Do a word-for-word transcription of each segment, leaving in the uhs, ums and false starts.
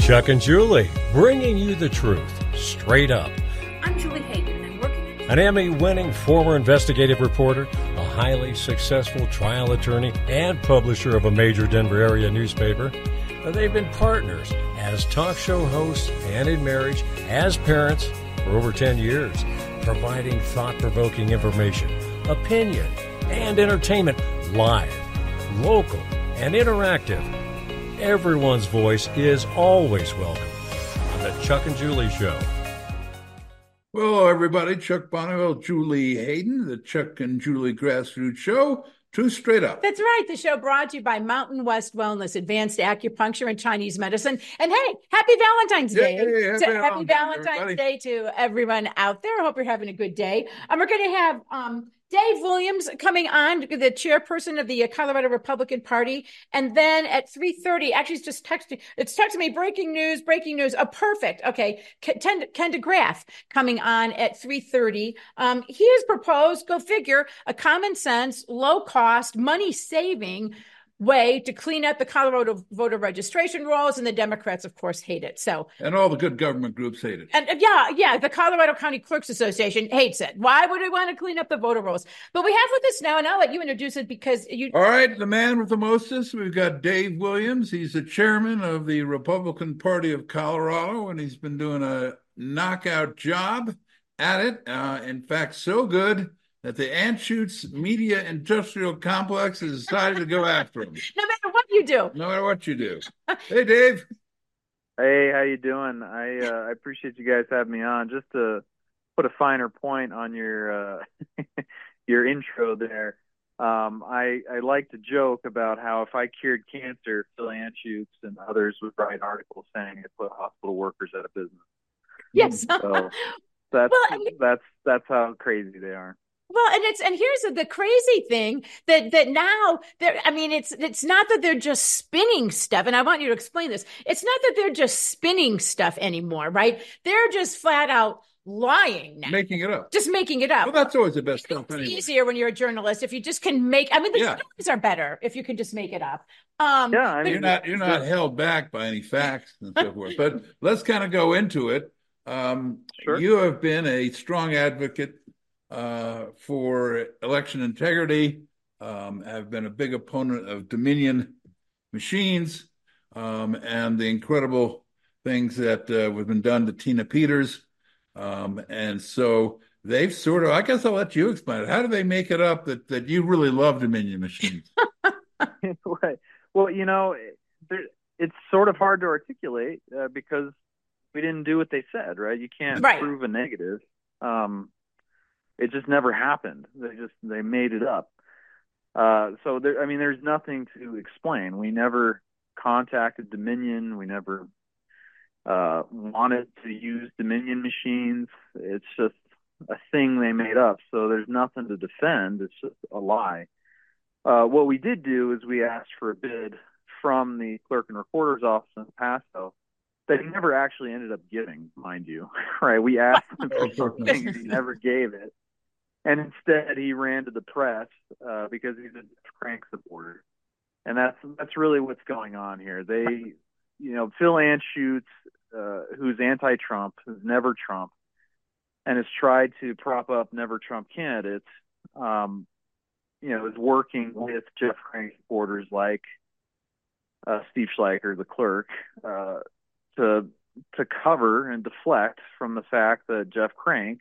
Chuck and Julie, bringing you the truth, straight up. I'm Julie Hayden, and working at... An Emmy-winning former investigative reporter, a highly successful trial attorney, and publisher of a major Denver area newspaper. They've been partners as talk show hosts and in marriage, as parents, for over ten years, providing thought-provoking information, opinion, and entertainment live, local, and interactive. Everyone's voice is always welcome on the Chuck and Julie Show. Well, everybody, Chuck Bonneville, Julie Hayden, the Chuck and Julie Grassroots Show. Truth straight up. That's right. The show brought to you by Mountain West Wellness, advanced acupuncture and Chinese medicine. And hey, happy Valentine's Day. Yeah, yeah, yeah. So, Happy, happy Valentine's everybody. Day to everyone out there. I hope you're having a good day. And we're going to have um, Dave Williams coming on, the chairperson of the Colorado Republican Party. And then at three thirty, actually, it's just texting. It's texting me, breaking news, breaking news. Oh, perfect. Okay. Ken, Ken DeGraff coming on at three thirty. Um, he has proposed, go figure, a common sense, low cost, money saving way to clean up the Colorado voter registration rolls, and the Democrats, of course, hate it. So, and all the good government groups hate it. And uh, yeah, yeah, the Colorado County Clerks Association hates it. Why would we want to clean up the voter rolls? But we have with us now, and I'll let you introduce it because you. All right, the man with the mostest. We've got Dave Williams. He's the chairman of the Republican Party of Colorado, and he's been doing a knockout job at it. Uh, in fact, so good that the Anschutz Media Industrial Complex has decided to go after him. No matter what you do. No matter what you do. Hey, Dave. Hey, how you doing? I uh, I appreciate you guys having me on. Just to put a finer point on your uh, your intro there, um, I I like to joke about how if I cured cancer, Phil Anschutz and others would write articles saying it put hospital workers out of business. Yes. So that's well, I mean, that's that's how crazy they are. Well, and it's and here's the crazy thing that that now they're I mean it's it's not that they're just spinning stuff, and I want you to explain this. It's not that they're just spinning stuff anymore, right? They're just flat out lying now. Making it up. Just making it up. Well, that's always the best stuff. It's anyway. easier when you're a journalist if you just can make I mean the yeah. stories are better if you can just make it up. Um yeah, I mean, you're not you're not held back by any facts and so forth. But let's kind of go into it. Um sure. You have been a strong advocate uh, for election integrity, um, have been a big opponent of Dominion machines um, and the incredible things that uh, have been done to Tina Peters. Um, and so they've sort of, I guess I'll let you explain it. How do they make it up that, that you really love Dominion machines? Right. Well, you know, there, it's sort of hard to articulate uh, because we didn't do what they said, right? You can't right. prove a negative. Um, It just never happened. They just they made it up. Uh, so there, I mean, there's nothing to explain. We never contacted Dominion. We never uh, wanted to use Dominion machines. It's just a thing they made up. So there's nothing to defend. It's just a lie. Uh, what we did do is we asked for a bid from the clerk and recorder's office in El Paso that he never actually ended up giving, mind you. Right? We asked him for something and he never gave it. And instead, he ran to the press uh, because he's a Jeff Crank supporter, and that's that's really what's going on here. They, you know, Phil Anschutz, uh, who's anti-Trump, who's never Trump, and has tried to prop up never Trump candidates. Um, you know, is working with Jeff Crank supporters like uh, Steve Schleicher, the clerk, uh, to to cover and deflect from the fact that Jeff Crank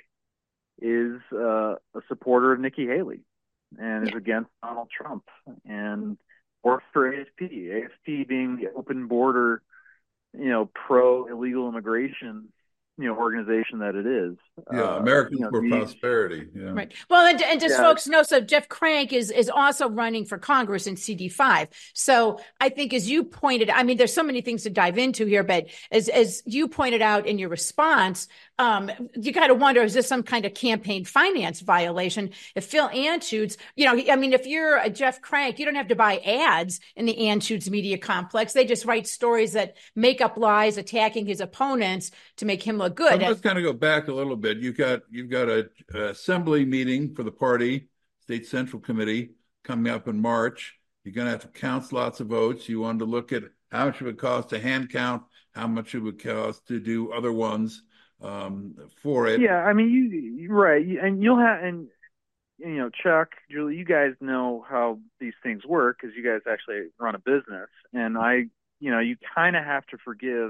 is uh, a supporter of Nikki Haley and is against Donald Trump and works for A S P. A S P being the open border, you know, pro illegal immigration, you know, organization that it is. Yeah, uh, Americans you know, for these, Prosperity. Yeah. Right. Well, and, and just yeah. folks know, so Jeff Crank is is also running for Congress in C D five. So I think, as you pointed, I mean, there's so many things to dive into here, but as as you pointed out in your response, um, you got to wonder, is this some kind of campaign finance violation? If Phil Anschutz, you know, I mean, if you're a Jeff Crank, you don't have to buy ads in the Anschutz Media Complex. They just write stories that make up lies attacking his opponents to make him look good. So let's kind of go back a little bit. You've got you've got a, a assembly meeting for the party, state central committee coming up in March. You're going to have to count lots of votes. You wanted to look at how much it would cost to hand count, how much it would cost to do other ones um, for it. Yeah, I mean, you right, and you'll have, and you know, Chuck, Julie, you guys know how these things work because you guys actually run a business, and I, you know, you kind of have to forgive,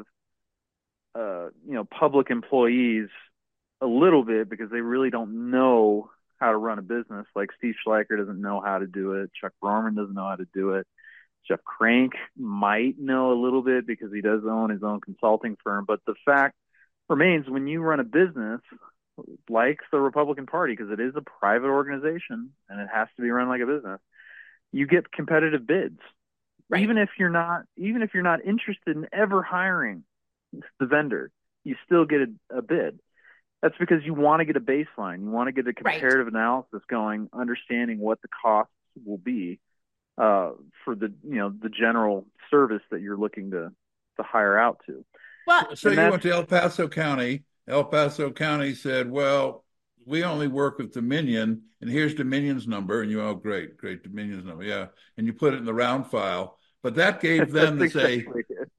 uh, you know, public employees a little bit because they really don't know how to run a business. Like Steve Schleicher doesn't know how to do it. Chuck Broerman doesn't know how to do it. Jeff Crank might know a little bit because he does own his own consulting firm. But the fact remains, when you run a business like the Republican Party, because it is a private organization and it has to be run like a business, you get competitive bids. Right. Even if you're not, even if you're not interested in ever hiring the vendor, you still get a, a bid. That's because you want to get a baseline. You want to get a comparative right. analysis going, understanding what the costs will be uh, for the, you know, the general service that you're looking to, to hire out to. Well, so you went to El Paso County. El Paso County said, well, we only work with Dominion, and here's Dominion's number. And you, oh, great, great, Dominion's number. Yeah. And you put it in the round file. But that gave them to say,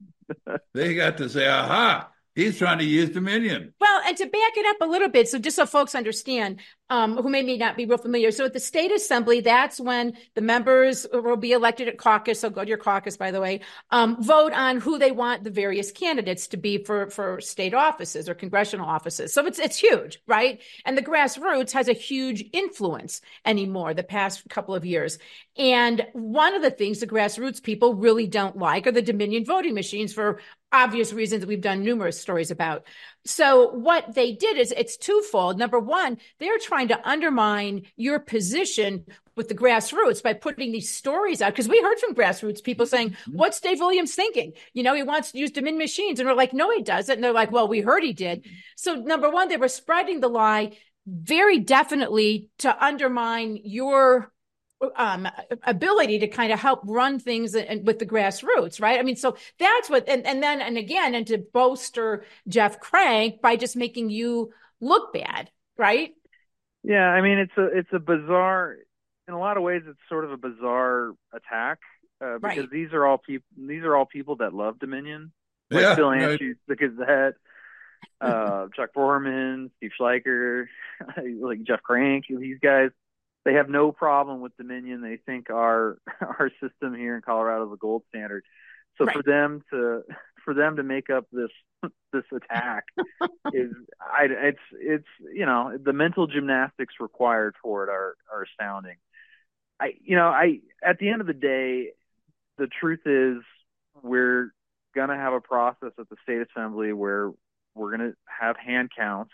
they got to say, aha, he's trying to use Dominion. Well, and to back it up a little bit, so just so folks understand, um, who may not be real familiar. So at the state assembly, that's when the members will be elected at caucus. So go to your caucus, by the way, um, vote on who they want the various candidates to be for, for state offices or congressional offices. So it's, it's huge, right? And the grassroots has a huge influence anymore the past couple of years. And one of the things the grassroots people really don't like are the Dominion voting machines for obvious reasons that we've done numerous stories about. So what they did is it's twofold. Number one, they're trying to undermine your position with the grassroots by putting these stories out. Because we heard from grassroots people saying, what's Dave Williams thinking? You know, he wants to use Dominion machines. And we're like, no, he doesn't. And they're like, well, we heard he did. So number one, they were spreading the lie very definitely to undermine your um, ability to kind of help run things with the grassroots, right? I mean, so that's what, and, and then, and again, and to bolster Jeff Crank by just making you look bad, right? Yeah. I mean, it's a, it's a bizarre, in a lot of ways, it's sort of a bizarre attack uh, because right. these are all people, these are all people that love Dominion. Like yeah, Phil right. Anschutz, the Gazette, uh, Chuck Broerman, Steve Schleicher, like Jeff Crank, these guys. They have no problem with Dominion. They think our our system here in Colorado is a gold standard. So right. for them to for them to make up this this attack is I it's it's you know the mental gymnastics required for it are are astounding. I you know I at the end of the day, the truth is we're gonna have a process at the state assembly where we're gonna have hand counts.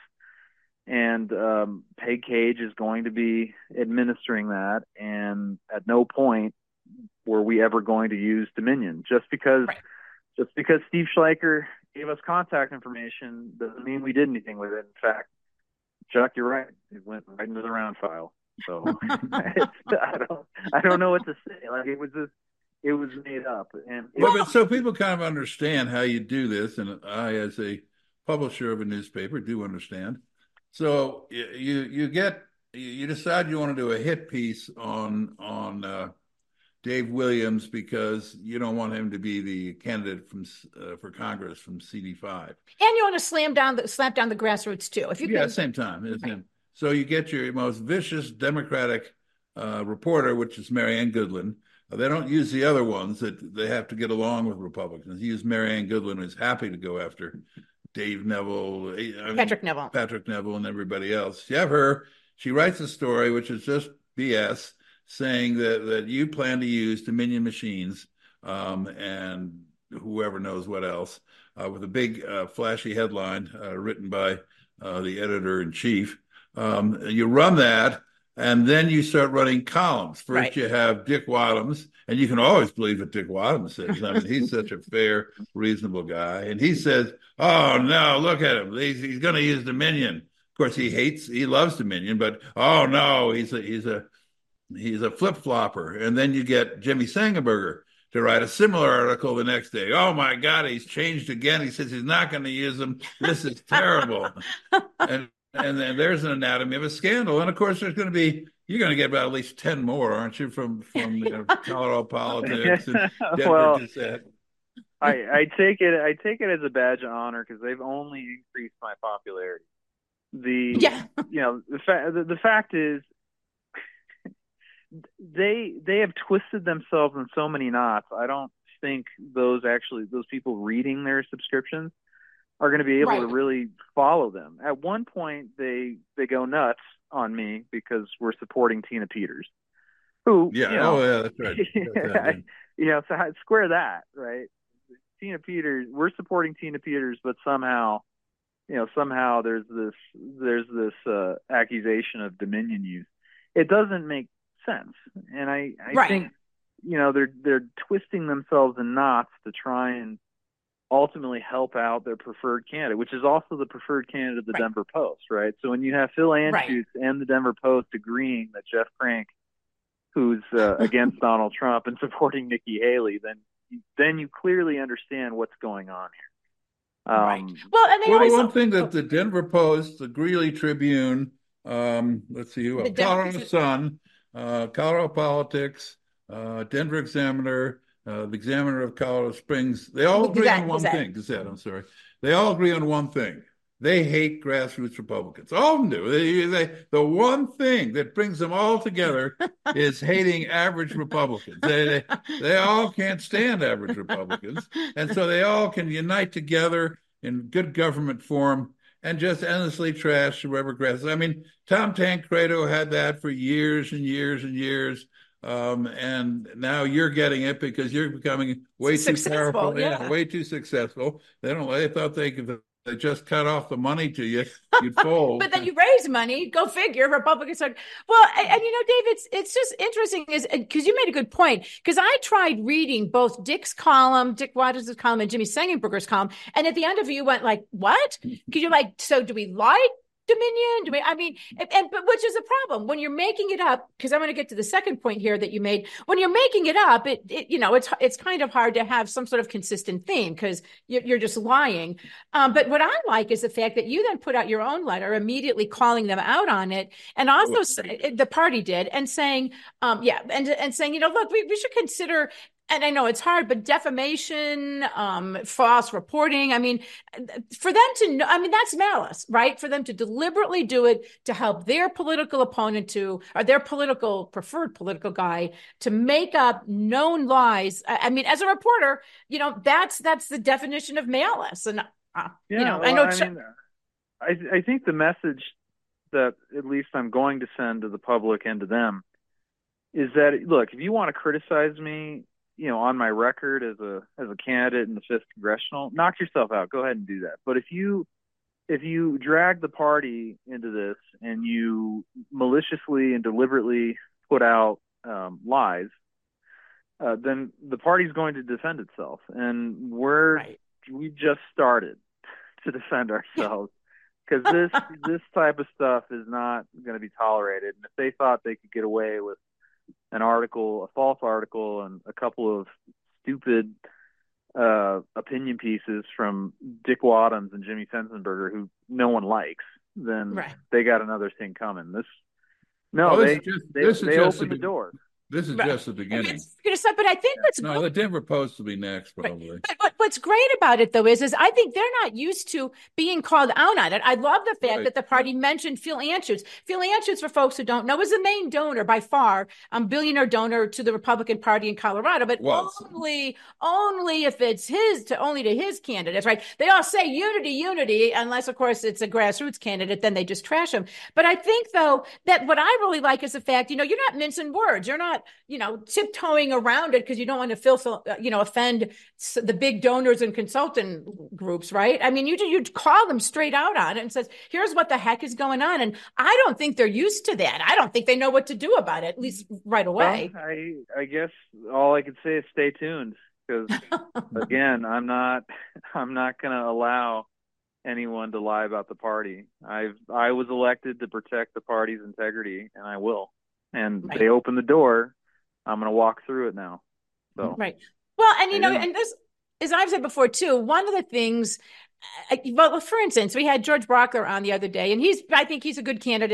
And um, Peg Cage is going to be administering that, and at no point were we ever going to use Dominion. Just because, right. just because Steve Schleicher gave us contact information doesn't mean we did anything with it. In fact, Chuck, you're right; it went right into the round file. So it's, I don't, I don't know what to say. Like it was just, it was made up. And it, well, but so people kind of understand how you do this, and I, as a publisher of a newspaper, do understand. So you you get you decide you want to do a hit piece on on uh, Dave Williams because you don't want him to be the candidate from uh, for Congress from C D five, and you want to slam down the slap down the grassroots too. If you yeah, can... at the same time, right. So you get your most vicious Democratic uh, reporter, which is Marianne Goodland. Uh, they don't use the other ones that they have to get along with Republicans. They use Marianne Goodland, who's happy to go after Dave Neville, I mean, Patrick Neville, Patrick Neville, and everybody else. You have her. She writes a story, which is just B S, saying that, that you plan to use Dominion machines um, and whoever knows what else, uh, with a big uh, flashy headline uh, written by uh, the editor-in-chief. Um, you run that, and then you start running columns. First, right. you have Dick Wadhams, and you can always believe what Dick Wadhams says. I mean, he's such a fair, reasonable guy. And he says, oh, no, look at him. He's, he's going to use Dominion. Of course, he hates, he loves Dominion, but, oh, no, he's a, he's a, he's a flip-flopper. And then you get Jimmy Sangenberger to write a similar article the next day. Oh, my God, he's changed again. He says he's not going to use them. This is terrible. and And then there's an anatomy of a scandal. And of course, there's going to be, you're going to get about at least ten more, aren't you, from, from you know, Colorado Politics and Denver well, Gazette. I, I take it I take it as a badge of honor because they've only increased my popularity. The Yeah. you know the fa- the, the fact is they they have twisted themselves in so many knots. I don't think those actually those people reading their subscriptions are going to be able Right. to really follow them. At one point, they they go nuts on me because we're supporting Tina Peters, who Yeah. you know, Oh, yeah. That's right. That's right, you know, so how- square that, right? Tina Peters, we're supporting Tina Peters, but somehow, you know, somehow there's this there's this uh, accusation of Dominion use. It doesn't make sense, and I I Right. think you know they're they're twisting themselves in knots to try and ultimately help out their preferred candidate, which is also the preferred candidate of the Right. Denver Post, right? So when you have Phil Anschutz Right. and the Denver Post agreeing that Jeff Crank, who's uh, against Donald Trump and supporting Nikki Haley, then then you clearly understand what's going on here. Um, Right. Well, and they Well, the also one thing that the Denver Post, the Greeley Tribune, um, let's see who The else, Denver- Colorado Sun, uh, Colorado Politics, uh, Denver Examiner, uh, the Examiner of Colorado Springs, they all The agree Gazette, on one Gazette. thing. Gazette, I'm sorry. They all agree on one thing. They hate grassroots Republicans. All of them do. They, they, the one thing that brings them all together is hating average Republicans. They, they, they all can't stand average Republicans. And so they all can unite together in good government form and just endlessly trash whoever grass. I mean, Tom Tancredo had that for years and years and years. Um, and now you're getting it because you're becoming way Successful, too powerful. yeah. way too successful. They don't, they thought they could, they just cut off the money to you, you'd fold. But then you raise money. Go figure. Republicans are well, and, and you know, Dave, it's it's just interesting is because you made a good point. Because I tried reading both Dick's column, Dick Waters' column, and Jimmy Sengenberger's column, and at the end of it, you went like, "What?" Because you're like, "So do we like Dominion? Do we?" I mean, and, and but which is a problem when you're making it up. Because I'm going to get to the second point here that you made. When you're making it up, it, it you know, it's it's kind of hard to have some sort of consistent theme because you're, you're just lying. Um, but what I like is the fact that you then put out your own letter immediately calling them out on it, and also say, the party did, and saying, um, yeah, and and saying, you know, look, we, we should consider. And I know it's hard, but defamation, um, false reporting. I mean, for them to know, I mean, that's malice, right? For them to deliberately do it to help their political opponent to, or their political preferred political guy to make up known lies. I, I mean, as a reporter, you know, that's, that's the definition of malice. And, uh, yeah, you know, well, I know. I, mean, I, I think the message that at least I'm going to send to the public and to them is that, look, if you want to criticize me, you know, on my record as a as a candidate in the fifth congressional, knock yourself out. Go ahead and do that. But if you if you drag the party into this and you maliciously and deliberately put out um, lies, uh, then the party's going to defend itself, and we're Right. we just started to defend ourselves because this this type of stuff is not going to be tolerated. And if they thought they could get away with an article, a false article, and a couple of stupid uh, opinion pieces from Dick Wadhams and Jimmy Sensenberger, who no one likes, then Right. they got another thing coming. This, no, Well, this they is just- they, this is they just opened the the door. This is Right. just the beginning. It's gonna stop, but I think what's No, good- the Denver Post will be next, probably. But what, what's great about it, though, is is I think they're not used to being called out on it. I love the fact Right. that the party mentioned Phil Anschutz. Phil Anschutz, for folks who don't know, is the main donor by far, um, billionaire donor to the Republican Party in Colorado, but Was. only only if it's his to only to his candidates, right? They all say unity, unity, unless of course it's a grassroots candidate, then they just trash him. But I think though that what I really like is the fact, you know, you're not mincing words, you're not, you know, tiptoeing around it because you don't want to feel, you know, offend the big donors and consultant groups, right? I mean, you you call them straight out on it and says, here's what the heck is going on. And I don't think they're used to that. I don't think they know what to do about it, at least right away. Well, I I guess all I can say is stay tuned because again, I'm not I'm not going to allow anyone to lie about the party. I've I was elected to protect the party's integrity, and I will. And Right. they opened the door. I'm going to walk through it now. So Right. Well, and you know, Yeah. and this, as I've said before too, one of the things, uh, well, for instance, we had George Brockler on the other day, and he's, I think he's a good candidate,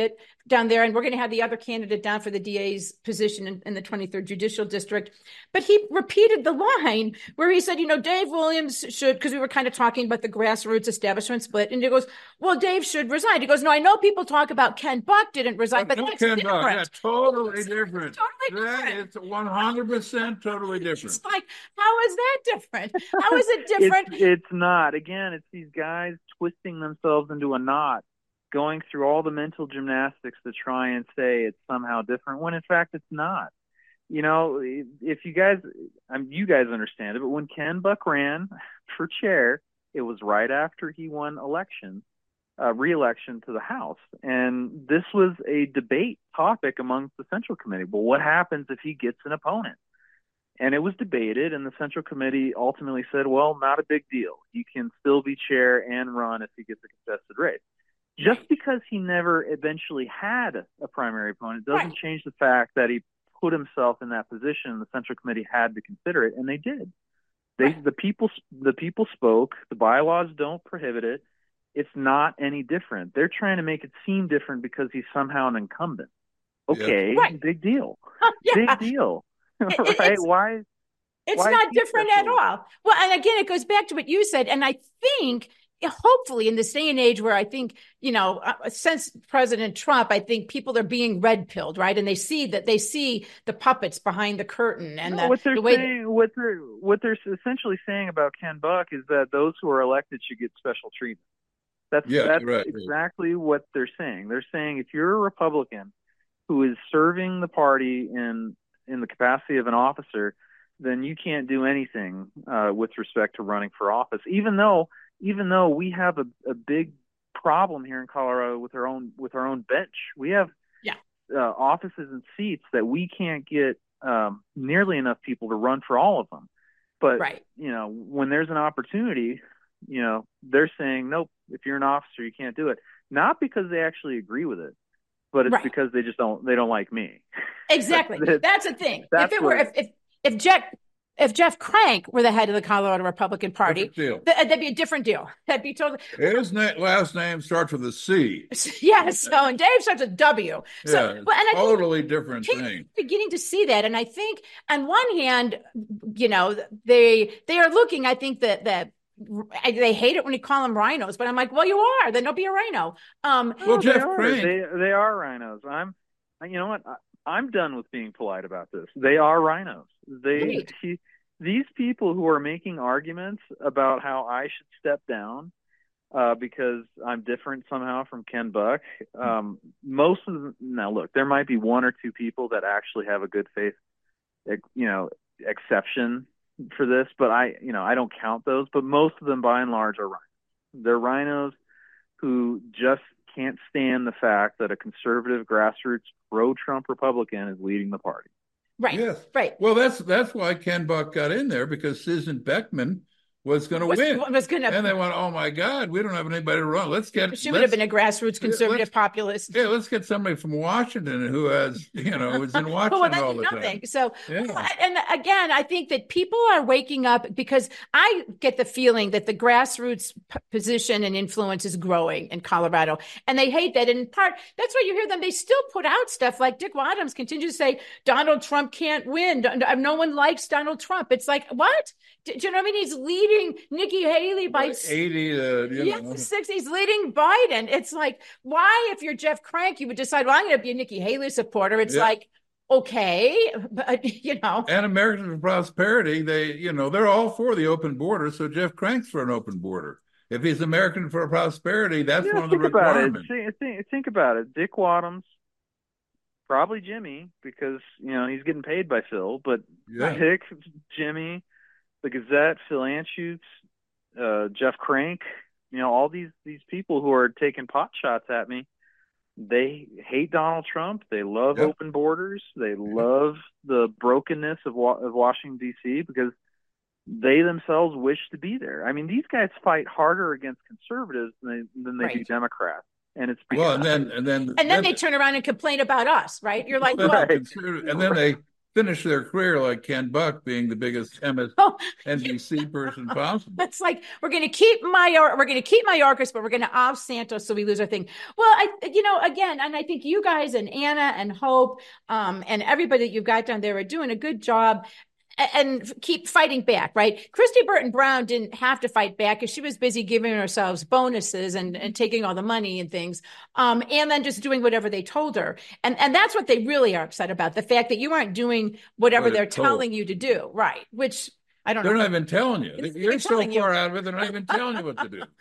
down there, and we're going to have the other candidate down for the D A's position in, in the twenty-third Judicial District. But he repeated the line where he said, you know, Dave Williams should, because we were kind of talking about the grassroots establishment split, and he goes, well, Dave should resign. He goes, no, I know people talk about Ken Buck didn't resign, but no, that's Ken different. Buck, yeah, totally different. Totally that different. is one hundred percent totally different. It's like, how is that different? How is it different? it's, it's not. Again, it's these guys twisting themselves into a knot, going through all the mental gymnastics to try and say it's somehow different, when in fact it's not. You know, if you guys, um, you guys understand it, but when Ken Buck ran for chair, it was right after he won election, uh, re-election to the House. And this was a debate topic amongst the Central Committee. Well, what happens if he gets an opponent? And it was debated, and the Central Committee ultimately said, well, not a big deal. He can still be chair and run if he gets a contested race. Just because he never eventually had a primary opponent doesn't right. change the fact that he put himself in that position. The Central Committee had to consider it, and they did. They, right. the people, the people spoke. The bylaws don't prohibit it. It's not any different. They're trying to make it seem different because he's somehow an incumbent. Okay, yeah. right. big deal. yeah. Big deal. It, right? It's, Why? It's why not different at so? all. Well, and again, it goes back to what you said, and I think. Hopefully in this day and age where I think, you know, uh, since President Trump, I think people are being red pilled, right? And they see that they see the puppets behind the curtain and no, the, what they're the way saying, that, what they're what they're essentially saying about Ken Buck is that those who are elected should get special treatment. That's yeah, that's right, exactly right. what they're saying. They're saying if you're a Republican who is serving the party in in the capacity of an officer, then you can't do anything uh, with respect to running for office, even though. Even though we have a, a big problem here in Colorado with our own with our own bench, we have yeah. uh, offices and seats that we can't get um, nearly enough people to run for all of them. But right. you know, when there's an opportunity, you know, they're saying nope. If you're an officer, you can't do it. Not because they actually agree with it, but it's right. because they just don't they don't like me. Exactly. that's, that's the thing. That's if it what, were if if, if Jeff. If Jeff Crank were the head of the Colorado Republican Party, th- that'd be a different deal. That'd be totally. His na- last name starts with a C. Yes. So, and Dave starts with W. So, yeah, well, and I totally different thing. Beginning to see that, and I think on one hand, you know, they they are looking. I think that that. They hate it when you call them rhinos, but I'm like, well, you are. Then don't be a rhino. Um, well, oh, Jeff they are. Crank, they they are rhinos. I'm, you know what? I, I'm done with being polite about this. They are rhinos. They. Right. He, These people who are making arguments about how I should step down uh, because I'm different somehow from Ken Buck, um, most of them, now look, there might be one or two people that actually have a good faith, you know, exception for this, but I, you know, I don't count those. But most of them, by and large, are rhinos. They're rhinos who just can't stand the fact that a conservative, grassroots, pro-Trump Republican is leading the party. Right. Yes. Right. Well, that's that's why Ken Buck got in there, because Susan Beckman was going to win. Was going to, and they went, oh my God, we don't have anybody to run. Let's get. She would have been a grassroots conservative yeah, populist. Yeah, let's get somebody from Washington who has, you know, is in Washington well, all the nothing. time. So, yeah. and again, I think that people are waking up, because I get the feeling that the grassroots p- position and influence is growing in Colorado, and they hate that. And in part, that's why you hear them. They still put out stuff like Dick Wadhams continues to say Donald Trump can't win. No one likes Donald Trump. It's like, what? Do you know what I mean? He's leading Nikki Haley by eighty to, you yeah, know. sixty. He's leading Biden. It's like, why, if you're Jeff Crank, you would decide, well, I'm going to be a Nikki Haley supporter. It's yeah. like, okay, but you know. And Americans for Prosperity, they, you know, they're all for the open border. So Jeff Crank's for an open border. If he's American for Prosperity, that's yeah, one of the think about requirements. it. Think, think, think about it. Dick Wadhams, probably Jimmy, because, you know, he's getting paid by Phil, but yeah. Dick, Jimmy, the Gazette, Phil Anschutz, uh, Jeff Crank, you know, all these, these people who are taking pot shots at me, they hate Donald Trump. They love yep. open borders. They love the brokenness of, of Washington, D C, because they themselves wish to be there. I mean, these guys fight harder against conservatives than they, than they right. do Democrats. And it's because, well, and then and then and then, then they turn around and complain about us, right? You're like, well, right. and then they finish their career like Ken Buck, being the biggest M S N B C person possible. It's like, we're going to keep Mayor, we're going to keep Mayorkas, but we're going to off Santos so we lose our thing. Well, I, you know, again, and I think you guys and Anna and Hope um, and everybody that you've got down there are doing a good job. And keep fighting back, right? Christy Burton Brown didn't have to fight back because she was busy giving ourselves bonuses and, and taking all the money and things, um, and then just doing whatever they told her. And and that's what they really are upset about, the fact that you aren't doing whatever What they're it's told. telling you to do, right? Which I don't They're know. not even telling you. It's You're even so telling you. far out of it, they're not even telling you what to do.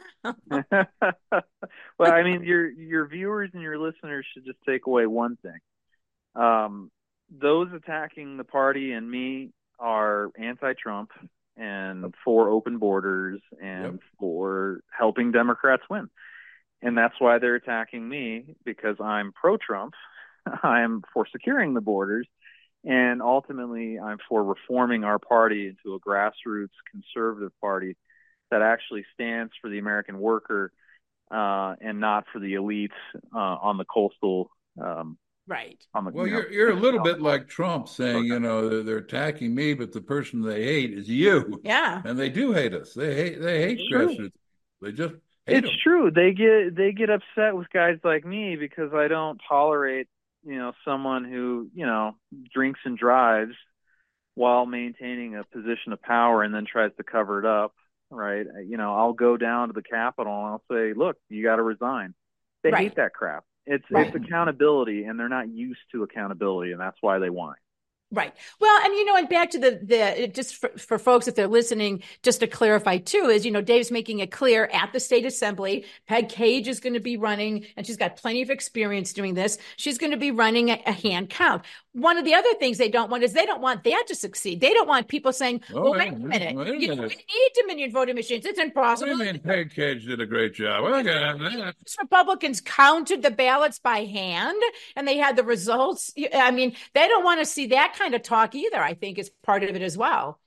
Well, I mean, your your viewers and your listeners should just take away one thing. Um, those attacking the party and me are anti-Trump and for open borders and Yep. for helping Democrats win. And that's why they're attacking me, because I'm pro-Trump. I'm for securing the borders. And ultimately, I'm for reforming our party into a grassroots conservative party that actually stands for the American worker uh, and not for the elites uh, on the coastal um Right. on the, Well, you know, you're you're a little on bit the- like Trump saying, Okay. you know, they're, they're attacking me, but the person they hate is you. Yeah. And they do hate us. They hate they hate True. grassroots. They just hate It's them. true. They get they get upset with guys like me because I don't tolerate, you know, someone who, you know, drinks and drives while maintaining a position of power and then tries to cover it up, right? You know, I'll go down to the Capitol and I'll say, "Look, you got to resign." They Right. hate that crap. It's Right. it's accountability, and they're not used to accountability, and that's why they whine. Right. Well, and you know, and back to the the just for, for folks if they're listening, just to clarify too, is you know Dave's making it clear at the state assembly, Peg Cage is going to be running, and she's got plenty of experience doing this. She's going to be running a, a hand count. One of the other things they don't want is they don't want that to succeed. They don't want people saying, Oh, "Well, wait wait a a minute, minute, wait a you know, minute. we need Dominion voting machines. It's What do impossible." you mean Peg Cage did a great job? Well, I got that. Republicans counted the ballots by hand and they had the results. I mean, they don't want to see that kind of talk either, I think is part of it as well.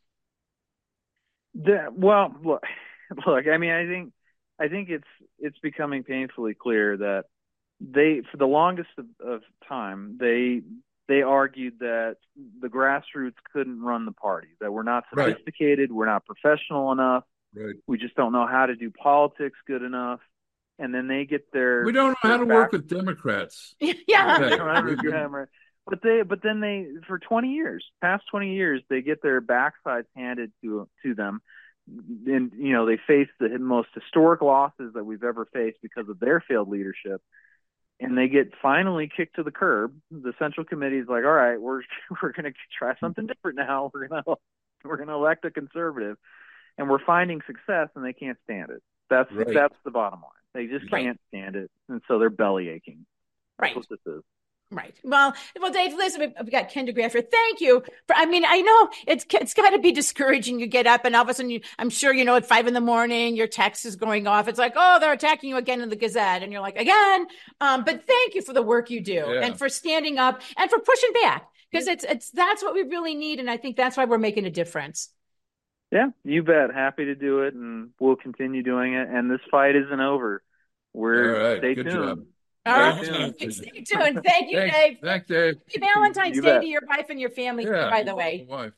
The, well, look, look. I mean, I think, I think it's it's becoming painfully clear that they, for the longest of, of time, they they argued that the grassroots couldn't run the party, that we're not Right. sophisticated, we're not professional enough, Right. we just don't know how to do politics good enough, and then they get their We don't know how to their work back- with Democrats. Yeah. Okay. They don't have a camera. But they, but then they, for twenty years, past twenty years, they get their backsides handed to to them, and you know they face the most historic losses that we've ever faced because of their failed leadership, and they get finally kicked to the curb. The Central Committee is like, all right, we're we're going to try something different now. We're gonna we're gonna elect a conservative, and we're finding success, and they can't stand it. That's Right. that's the bottom line. They just Right. can't stand it, and so they're belly aching. That's Right. what this is. Right. Well, well, Dave, listen, we've we've got Ken DeGraff here. Thank you. For, I mean, I know it's it's got to be discouraging. You get up and all of a sudden, you, I'm sure, you know, at five in the morning, your text is going off. It's like, oh, they're attacking you again in the Gazette. And you're like, again. Um, but thank you for the work you do Yeah. and for standing up and for pushing back because it's it's that's what we really need. And I think that's why we're making a difference. Yeah, you bet. Happy to do it, and we'll continue doing it. And this fight isn't over. We're All right. stay Good tuned. job. All Stay right. tuned. Stay tuned. Thank you, Thanks, Dave. thanks, Dave. Happy Valentine's You Day bet. to your wife and your family, Yeah. by the way. Wife.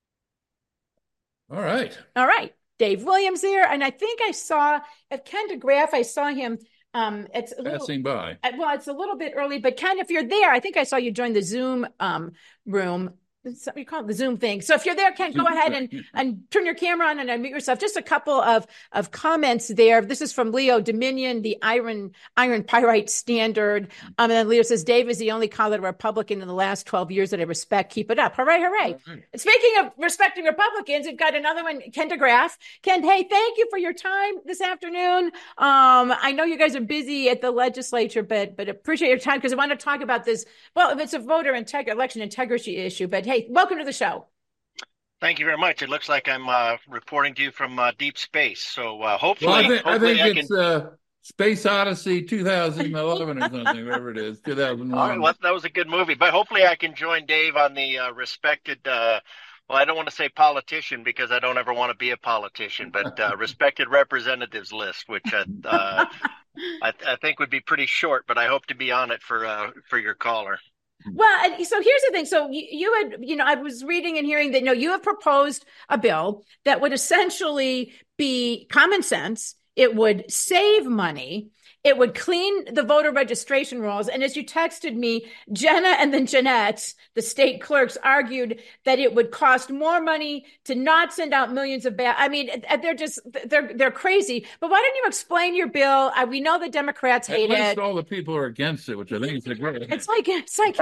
All right. All right. Dave Williams here. And I think I saw at Ken DeGraff, I saw him. Um, it's a little, Passing by. uh, well, it's a little bit early, but Ken, if you're there, I think I saw you join the Zoom um, room. It's what you call it, the Zoom thing. So if you're there, Ken, go ahead and, and turn your camera on and unmute yourself. Just a couple of, of comments there. This is from Leo Dominion, the iron iron pyrite standard. Um, and then Leo says, Dave is the only Colorado Republican in the last twelve years that I respect. Keep it up. Hooray, hooray. Right. Speaking of respecting Republicans, we've got another one, Ken DeGraff. Ken, hey, thank you for your time this afternoon. Um, I know you guys are busy at the legislature, but but appreciate your time because I want to talk about this. Well, it's a voter integ- election integrity issue, but hey, welcome to the show. Thank you very much. It looks like I'm uh, reporting to you from uh, deep space. So uh, hopefully, Well, I think, I hopefully think I it's can. uh, Space Odyssey two thousand eleven or something, whatever it is, two thousand one. All right, well, that was a good movie, but hopefully I can join Dave on the uh, respected. Uh, well, I don't want to say politician because I don't ever want to be a politician, but uh, respected representatives list, which uh, uh, I, I think would be pretty short. But I hope to be on it for uh, for your caller. Well, and so here's the thing. So you, you had, you know, I was reading and hearing that, no, you have proposed a bill that would essentially be common sense. It would save money. It would clean the voter registration rolls. And as you texted me, Jenna and then Jeanette, the state clerks, argued that it would cost more money to not send out millions of ballots. I mean, they're just, they're they're crazy. But why don't you explain your bill? We know the Democrats hate At least it. all the people are against it, which I think is a great. It's like, it's like.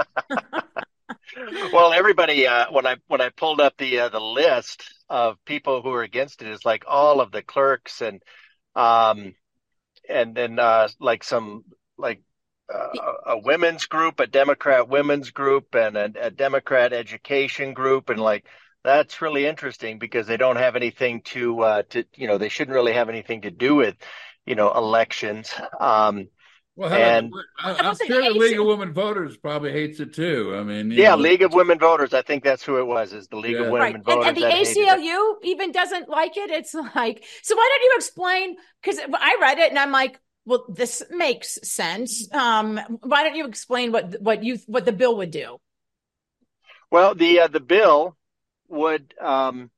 Well, everybody, uh, when I when I pulled up the uh, the list of people who are against it, is like all of the clerks and um and then uh, like some like uh, a women's group, a Democrat women's group, and a, a Democrat education group, and like that's really interesting because they don't have anything to uh, to you know they shouldn't really have anything to do with you know elections. Um, Well, and I, I'm sure the League of Women Voters probably hates it too. I mean, yeah, know. League of Women Voters. I think that's who it was. Is the League Yeah. of Women Right. Voters? And, and the A C L U even doesn't like it. It's like, so why don't you explain? Because I read it and I'm like, well, this makes sense. Um, why don't you explain what what you what the bill would do? Well, the uh, the bill would. Um,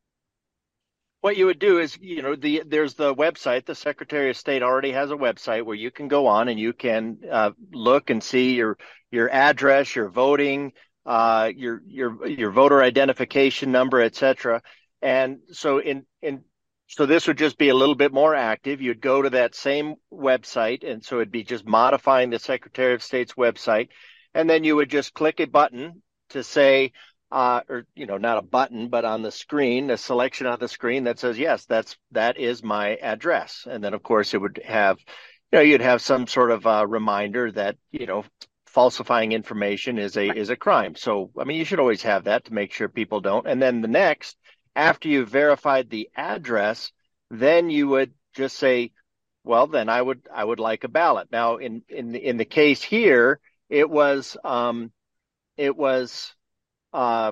What you would do is, you know, the there's the website. The Secretary of State already has a website where you can go on and you can uh, look and see your your address, your voting, uh, your your your voter identification number, et cetera. And so in in so this would just be a little bit more active. You'd go to that same website, and so it'd be just modifying the Secretary of State's website, and then you would just click a button to say. Uh, or, you know, not a button, but on the screen, a selection on the screen that says, yes, that's, that is my address. And then, of course, it would have, you know, you'd have some sort of uh, reminder that, you know, falsifying information is a, is a crime. So, I mean, you should always have that to make sure people don't. And then the next, after you've verified the address, then you would just say, well, then I would, I would like a ballot. Now, in, in, the, in the case here, it was, um, it was, Uh,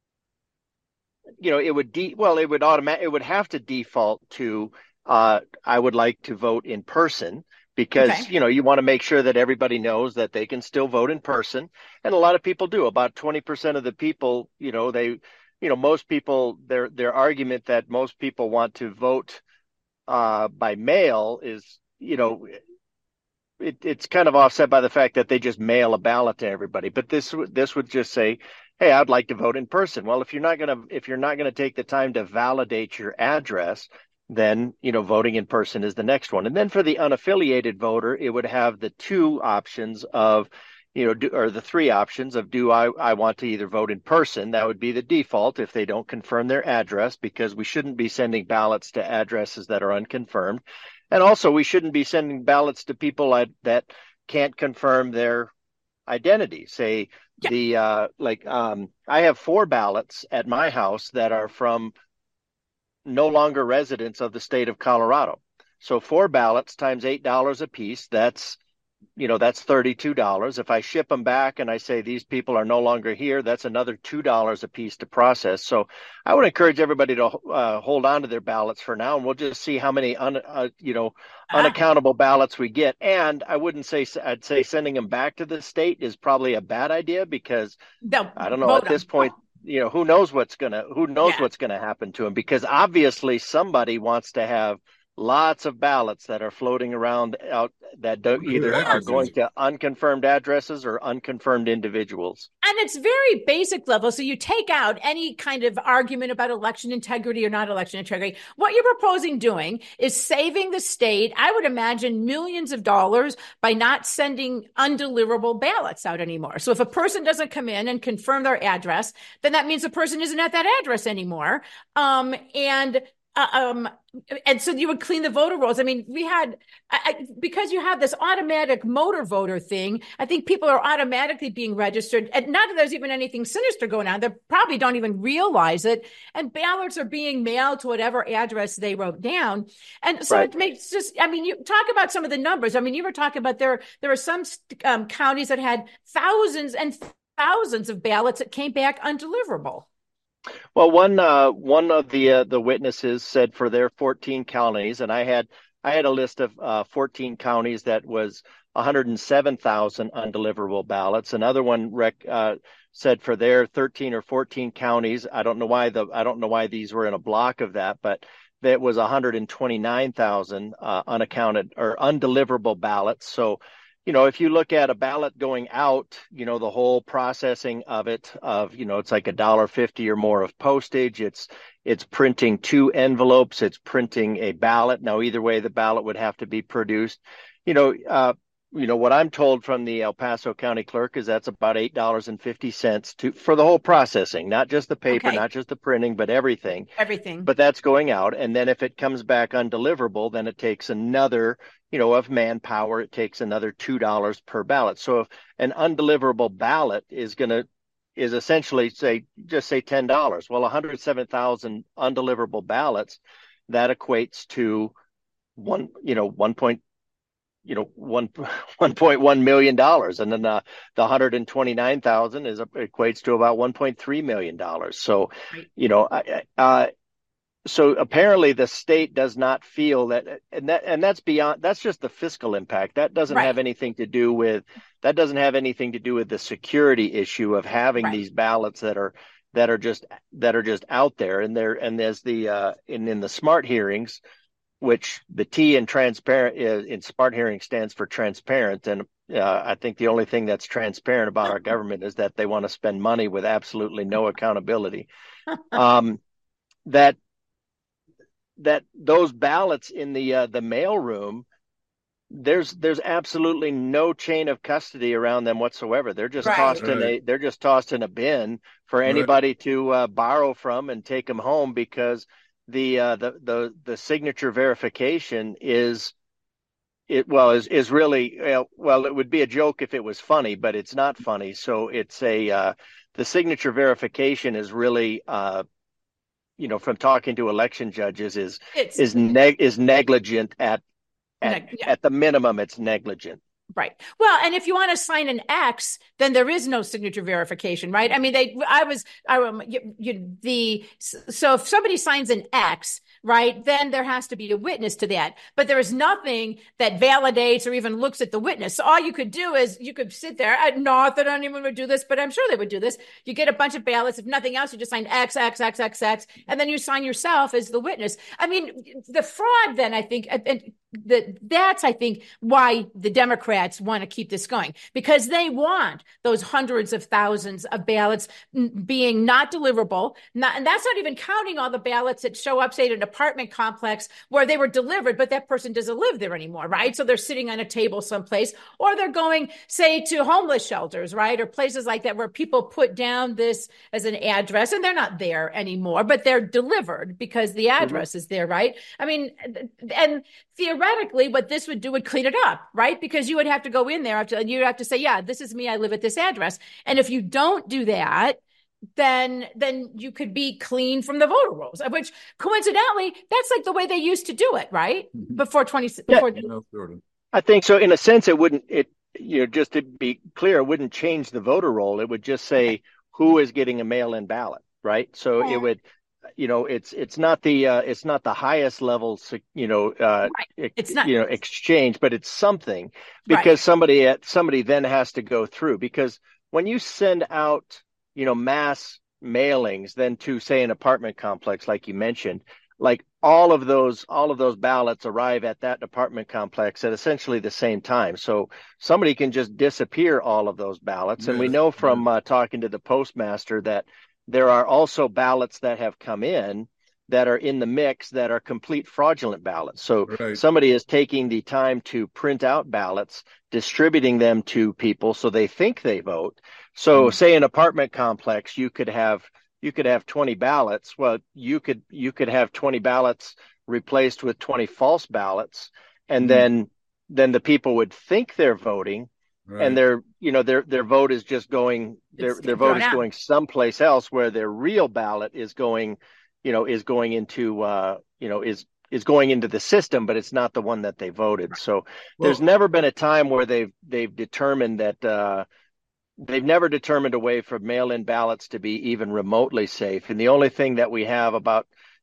you know, it would de- well, it would automatic, it would have to default to uh, I would like to vote in person because Okay. you know you want to make sure that everybody knows that they can still vote in person, and a lot of people do. About twenty percent of the people, you know, they, you know, most people their their argument that most people want to vote uh, by mail is, you know. It, it's kind of offset by the fact that they just mail a ballot to everybody. But this this would just say, hey, I'd like to vote in person. Well, if you're not going to if you're not going to take the time to validate your address, then, you know, voting in person is the next one. And then for the unaffiliated voter, it would have the two options of, you know, do, or the three options of do I, I want to either vote in person. That would be the default if they don't confirm their address, because we shouldn't be sending ballots to addresses that are unconfirmed. And also, we shouldn't be sending ballots to people that can't confirm their identity. Say yeah. the uh, like um, I have four ballots at my house that are from no longer residents of the state of Colorado. So four ballots times eight dollars a piece. That's you know that's thirty-two dollars. If I ship them back and I say these people are no longer here, that's another two dollars a piece to process. So I would encourage everybody to uh, hold on to their ballots for now, and we'll just see how many un, uh, you know unaccountable ballots we get. And I wouldn't say I'd say sending them back to the state is probably a bad idea, because no, I don't know at this point. You know, who knows what's gonna who knows yeah. what's gonna happen to them, because obviously somebody wants to have lots of ballots that are floating around out that don't either are going to unconfirmed addresses or unconfirmed individuals. And it's very basic level. So you take out any kind of argument about election integrity or not election integrity. What you're proposing doing is saving the state, I would imagine, millions of dollars by not sending undeliverable ballots out anymore. So if a person doesn't come in and confirm their address, then that means the person isn't at that address anymore. Um, and Uh, um, and so you would clean the voter rolls. I mean, we had, I, because you have this automatic motor voter thing, I think people are automatically being registered. And not that there's even anything sinister going on. They probably don't even realize it. And ballots are being mailed to whatever address they wrote down. And so right. it makes just, I mean, you talk about some of the numbers. I mean, you were talking about there, there are some um, counties that had thousands and thousands of ballots that came back undeliverable. Well, one uh, one of the uh, the witnesses said for their fourteen counties, and I had I had a list of uh, fourteen counties that was one hundred seven thousand undeliverable ballots. Another one rec, uh, said for their thirteen or fourteen counties, I don't know why the I don't know why these were in a block of that, but that was one hundred twenty-nine thousand uh, unaccounted or undeliverable ballots. So, you know, if you look at a ballot going out, you know, the whole processing of it, of, you know, it's like a dollar fifty or more of postage. It's it's printing two envelopes. It's printing a ballot. Now, either way, the ballot would have to be produced. You know, uh, you know what I'm told from the El Paso County Clerk is that's about eight dollars and fifty cents to for the whole processing, not just the paper, Okay. not just the printing, but everything. Everything. But that's going out, and then if it comes back undeliverable, then it takes another, you know, of manpower, it takes another two dollars per ballot. So if an undeliverable ballot is going to is essentially say just say ten dollars. Well, one hundred seven thousand undeliverable ballots, that equates to one, you know, one point, you know, one one point one million dollars, and then uh, the one hundred twenty nine thousand is equates to about one point three million dollars. So, Right. you know, uh, so apparently the state does not feel that, and that and that's beyond, that's just the fiscal impact. That doesn't Right. have anything to do with that doesn't have anything to do with the security issue of having Right. these ballots that are that are just that are just out there. And there and there's the uh, in in the SMART hearings, which the T in transparent is in SMART hearing stands for transparent. And uh, I think the only thing that's transparent about our government is that they want to spend money with absolutely no accountability. Um, that that those ballots in the uh, the mail room, there's there's absolutely no chain of custody around them whatsoever. They're just Right. tossed in a Right. they're just tossed in a bin for Right. anybody to uh, borrow from and take them home, because the uh, the the the signature verification is it well is is really well, well it would be a joke if it was funny, but it's not funny. So it's a uh, the signature verification is really uh, you know, from talking to election judges, is It's is neg- is negligent at at Neg- yeah. at the minimum. It's negligent. right. Well, and if you want to sign an X, then there is no signature verification, right? I mean, they, I was, I, um, you, you, the, so if somebody signs an X, right, then there has to be a witness to that. But there is nothing that validates or even looks at the witness. So all you could do is you could sit there. I, not that anyone would do this, but I'm sure they would do this. You get a bunch of ballots. If nothing else, you just sign X, X, X, X, X, and then you sign yourself as the witness. I mean, the fraud then, I think, and the, that's, I think, why the Democrats want to keep this going, because they want those hundreds of thousands of ballots being not deliverable. Not, and that's not even counting all the ballots that show up, say, at an apartment complex where they were delivered, but that person doesn't live there anymore, right? So they're sitting on a table someplace, or they're going, say, to homeless shelters, right? Or places like that where people put down this as an address and they're not there anymore, but they're delivered because the address mm-hmm. is there, right? I mean, and theoretically, what this would do would clean it up, right? Because you would have to go in there and you'd have to say, yeah, this is me. I live at this address. And if you don't do that, then then you could be clean from the voter rolls, which coincidentally, that's like the way they used to do it, right? Mm-hmm. Before twenty. Yeah. Before... I think so. In a sense, it wouldn't, it, you know, just to be clear, it wouldn't change the voter roll. It would just say okay. who is getting a mail-in ballot, right? So yeah. it would, you know, it's it's not the uh, it's not the highest level, you know, uh, right. it's not, you know, exchange, but it's something, because right. somebody somebody then has to go through, because when you send out, you know, mass mailings then to, say, an apartment complex, like you mentioned, like all of those all of those ballots arrive at that apartment complex at essentially the same time. So somebody can just disappear all of those ballots, yes. and we know from uh, talking to the postmaster that there are also ballots that have come in that are in the mix that are complete fraudulent ballots. So right. somebody is taking the time to print out ballots, distributing them to people so they think they vote. So mm. say an apartment complex, you could have you could have twenty ballots. Well, you could you could have twenty ballots replaced with twenty false ballots, and mm. then then the people would think they're voting. Right. And their, you know, their their vote is just going, their it's their vote is out. going someplace else, where their real ballot is going, you know, is going into, uh, you know, is is going into the system, but it's not the one that they voted. So well, there's never been a time where they've they've determined that uh, they've never determined a way for mail-in ballots to be even remotely safe. And the only thing that we have about,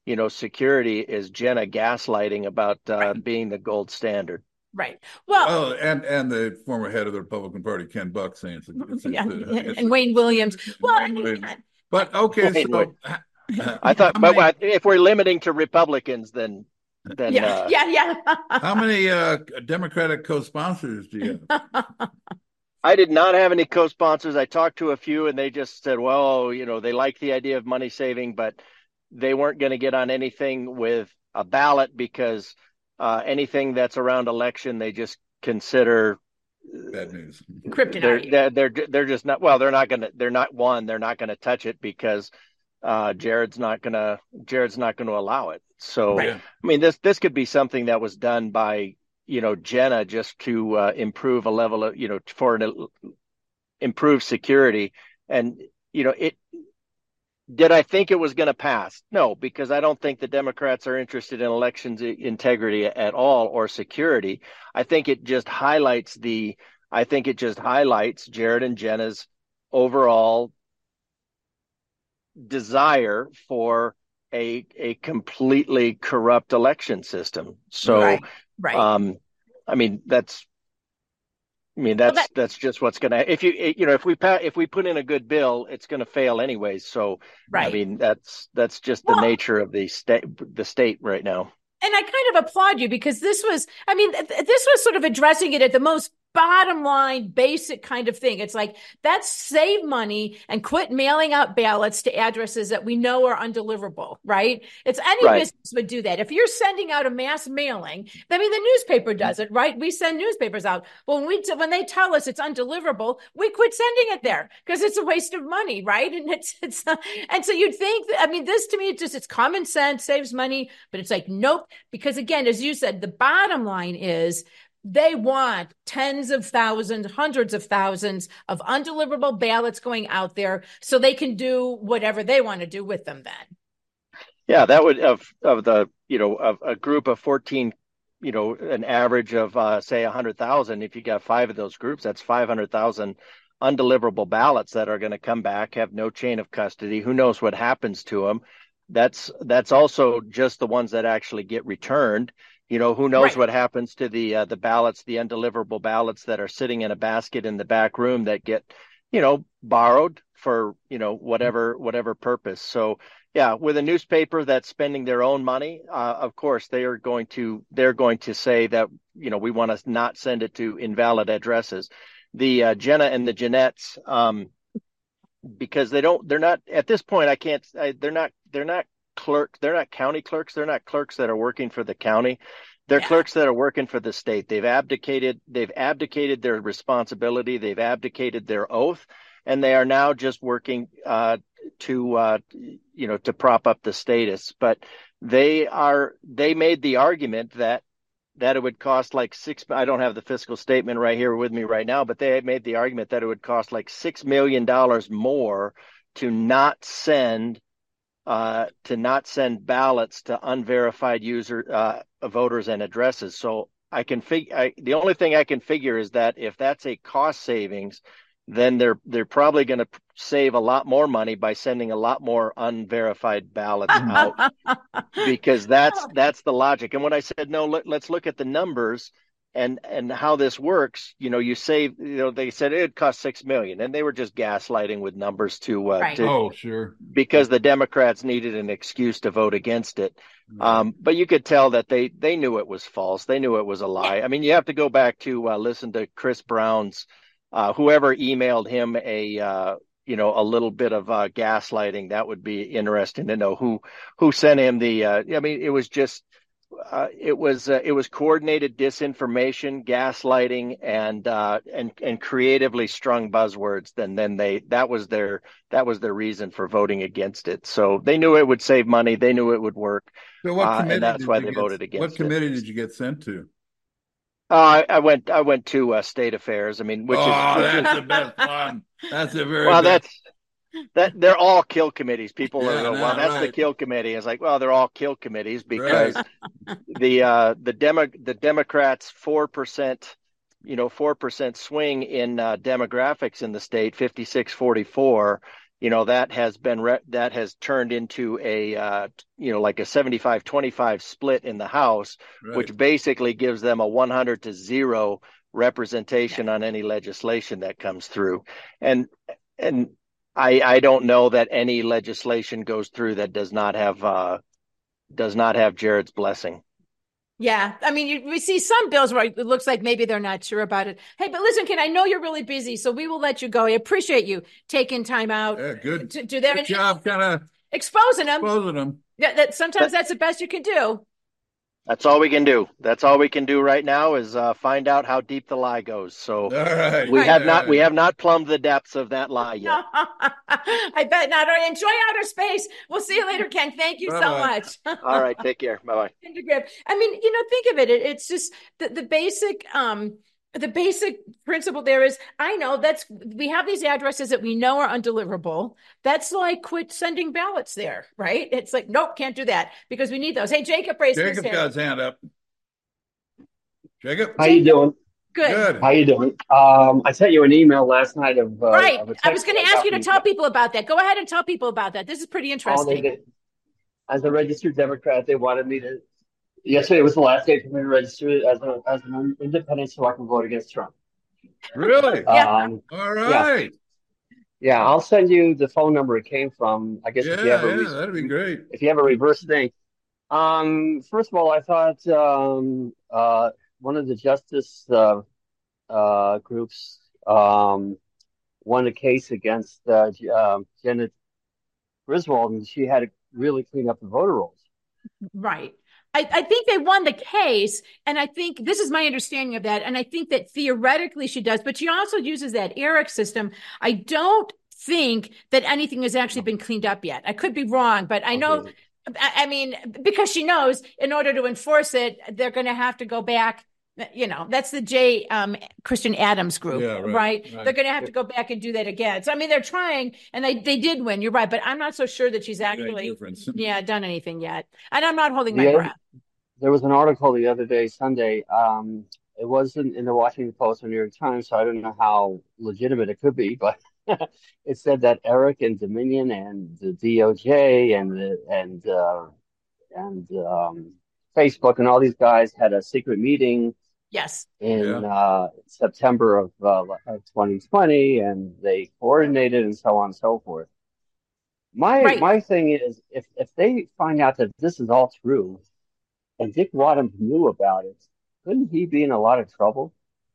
you know, security is Jenna gaslighting about uh, Right. being the gold standard. Right. Well, Well, and and the former head of the Republican Party, Ken Buck, saying it's, it's, yeah, it's, and, it's and Wayne Williams. Well, I mean, Wayne- but okay, Wayne so Wood. uh, I thought, how but many, if we're limiting to Republicans, then then yeah, uh, yeah, yeah. how many uh, Democratic co-sponsors do you have? I did not have any co-sponsors. I talked to a few, and they just said, well, you know, they like the idea of money saving, but they weren't going to get on anything with a ballot because uh, anything that's around election, they just consider Bad news. Kryptonite. they're they're they're, they're just not well. They're not going to. They're not one. They're not going to touch it because uh, Jared's not going to. Jared's not going to allow it. So Right. I mean, this this could be something that was done by, you know, Jenna just to uh, improve a level of, you know, for an improve security. And, you know, it, did I think it was going to pass? No, because I don't think the Democrats are interested in elections integrity at all or security. I think it just highlights the, I think it just highlights Jared and Jenna's overall desire for a, a completely corrupt election system. So, Right. Right. um, I mean, that's, I mean, that's, that- that's just what's going to, if you, you know, if we, pa- if we put in a good bill, it's going to fail anyways. So, Right. I mean, that's, that's just the Well- nature of the state, the state right now. And I kind of applaud you because this was, I mean, th- this was sort of addressing it at the most bottom line, basic kind of thing. It's like, that's save money and quit mailing out ballots to addresses that we know are undeliverable, right? It's any Right. business would do that. If you're sending out a mass mailing, I mean, the newspaper does it, right? We send newspapers out. Well, when we, t- when they tell us it's undeliverable, we quit sending it there because it's a waste of money, right? And it's, it's, uh, and so you'd think that, I mean, this to me, it's just, it's common sense, saves money, but it's like, nope. Because again, as you said, the bottom line is they want tens of thousands, hundreds of thousands of undeliverable ballots going out there so they can do whatever they want to do with them then. Yeah, that would, of, of the, you know, of a group of fourteen, you know, an average of, uh, say, one hundred thousand, if you got five of those groups, that's five hundred thousand undeliverable ballots that are going to come back, have no chain of custody. Who knows what happens to them? That's that's also just the ones that actually get returned. You know, who knows Right. what happens to the uh, the ballots, the undeliverable ballots that are sitting in a basket in the back room that get, you know, borrowed for, you know, whatever whatever purpose. So yeah, with a newspaper that's spending their own money, uh, of course they are going to they're going to say that, you know, we want to not send it to invalid addresses. The uh, Jenna and the Jeanettes, um, because they don't, they're not at this point. I can't. I, they're not. They're not clerks. They're not county clerks. They're not clerks that are working for the county. They're Yeah. clerks that are working for the state. They've abdicated. They've abdicated their responsibility. They've abdicated their oath, and they are now just working uh, to, uh, you know, to prop up the status. But they are. They made the argument that that it would cost like six. I don't have the fiscal statement right here with me right now, but they made the argument that it would cost like six million dollars more to not send uh, to not send ballots to unverified user uh, voters and addresses. So I can figure. The only thing I can figure is that if that's a cost savings, then they're they're probably going to save a lot more money by sending a lot more unverified ballots out, because that's that's the logic. And when I said no, let, let's look at the numbers and and how this works. You know, you save. You know, they said it cost six million, and they were just gaslighting with numbers to uh, Right. to Oh, sure. because the Democrats needed an excuse to vote against it. Um, but you could tell that they they knew it was false. They knew it was a lie. I mean, you have to go back to uh, listen to Chris Brown's. Uh, whoever emailed him a uh, you know a little bit of uh, gaslighting, that would be interesting to know who who sent him the. Uh, I mean, it was just uh, it was uh, it was coordinated disinformation, gaslighting, and uh, and and creatively strung buzzwords. Then then they that was their that was their reason for voting against it. So they knew it would save money. They knew it would work. So what Uh, and committee that's did why you they get- voted against What it. committee did you get sent to? Uh, I, I went I went to uh, State Affairs. I mean, which oh, is which that's is the best one. That's a very well, best. that's that they're all kill committees. People Yeah, are going, no, well, that's the right. kill committee. It's like, well, they're all kill committees because the uh, the demo the Democrats four percent, you know, four percent swing in uh, demographics in the state, fifty-six forty-four. you know, that has been re- that has turned into a uh, you know, like a seventy-five twenty-five split in the House, Right. which basically gives them a one hundred to zero representation on any legislation that comes through. And and I I don't know that any legislation goes through that does not have uh, does not have Jared's blessing. Yeah. I mean, you, we see some bills where it looks like maybe they're not sure about it. Hey, but listen, Ken, I know you're really busy, so we will let you go. I appreciate you taking time out Yeah, good. to do that. Good job kind of Exposing them. exposing them. That, that sometimes that's the best you can do. That's all we can do. That's all we can do right now is uh, find out how deep the lie goes. So All right. we Right. have not we have not plumbed the depths of that lie yet. I bet not. All right, enjoy outer space. We'll see you later, Ken. Thank you so Bye-bye. much. All right, take care. Bye bye. I mean, you know, think of it. it it's just the, the basic um the basic principle there is, I know that's, we have these addresses that we know are undeliverable. That's like quit sending ballots there, right? It's like, nope, can't do that because we need those. Hey, Jacob raised his Jacob's hand. got his hand up. Jacob? How you doing? Good. Good. How you doing? Um, I sent you an email last night of uh, Right. of a I was text going to that ask got you to me- tell people about that. Go ahead and tell people about that. This is pretty Oh, they interesting. did. As a registered Democrat, they wanted me to. Yesterday was the last day for me to register as a as an independent, so I can vote against Trump. Really? Yeah. Um, All right. yeah, I'll send you the phone number it came from. I guess Yeah, if you have a yeah, re- that'd be great. if you have a reverse thing. Um, first of all, I thought um, uh, one of the justice uh, uh, groups um, won a case against uh, J- um, Janet Griswold, and she had to really clean up the voter rolls. Right. I, I think they won the case, and I think this is my understanding of that. And I think that theoretically she does, but she also uses that ERIC system. I don't think that anything has actually been cleaned up yet. I could be wrong, but I know, Okay. I, I mean, because she knows in order to enforce it, they're going to have to go back. You know, that's the J. Um, Christian Adams group, Yeah, right, right? right. They're going to have to go back and do that again. So, I mean, they're trying, and they, they did win. You're right, but I'm not so sure that she's Great actually, difference. yeah, done anything yet. And I'm not holding my The other- breath. There was an article the other day, Sunday. Um, it wasn't in the Washington Post or New York Times, so I don't know how legitimate it could be, but it said that Eric and Dominion and the D O J and the, and uh, and um, Facebook and all these guys had a secret meeting Yes. in Yeah. uh, September of, uh, of twenty twenty, and they coordinated and so on and so forth. My Right. my thing is, if if they find out that this is all true, and Dick Wadham knew about it, couldn't he be in a lot of trouble?